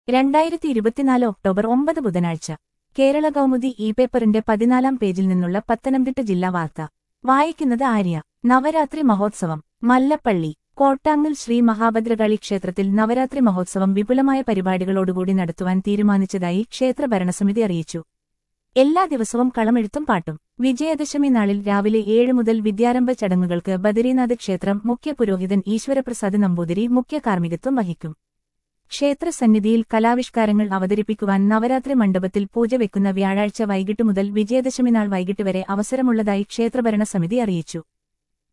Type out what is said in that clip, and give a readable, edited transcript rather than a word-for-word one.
2024 October 9 ബുധനാഴ്ച കേരള കൗമുദി പേപ്പറിന്റെ 14-ാം പേജിൽ നിന്നുള്ള പത്തനംതിട്ട ജില്ലാ വാർത്ത വായിക്കുന്നത് ആര്യ. നവരാത്രി മഹോത്സവം മല്ലപ്പള്ളി. കോട്ടാങ്ങൽ ശ്രീ മഹാഭദ്രകാളി ക്ഷേത്രത്തിൽ നവരാത്രി മഹോത്സവം വിപുലമായ പരിപാടികളോടുകൂടി നടത്തുവാൻ തീരുമാനിച്ചതായി ക്ഷേത്ര ഭരണസമിതി അറിയിച്ചു. എല്ലാ ദിവസവും കളമെഴുത്തും പാട്ടും. വിജയദശമി നാളിൽ രാവിലെ 7 മുതൽ വിദ്യാരംഭ ചടങ്ങുകൾക്ക് ബദരീനാഥ് ക്ഷേത്രം മുഖ്യ പുരോഹിതൻ ഈശ്വരപ്രസാദ് നമ്പൂതിരി മുഖ്യ കാർമ്മികത്വം വഹിക്കും. ക്ഷേത്രസന്നിധിയിൽ കലാവിഷ്കാരങ്ങൾ അവതരിപ്പിക്കുവാൻ നവരാത്രി മണ്ഡപത്തിൽ പൂജ വെക്കുന്ന വ്യാഴാഴ്ച വൈകിട്ട് മുതൽ വിജയദശമി നാൾ വൈകിട്ട് വരെ അവസരമുള്ളതായി ക്ഷേത്രഭരണസമിതി അറിയിച്ചു.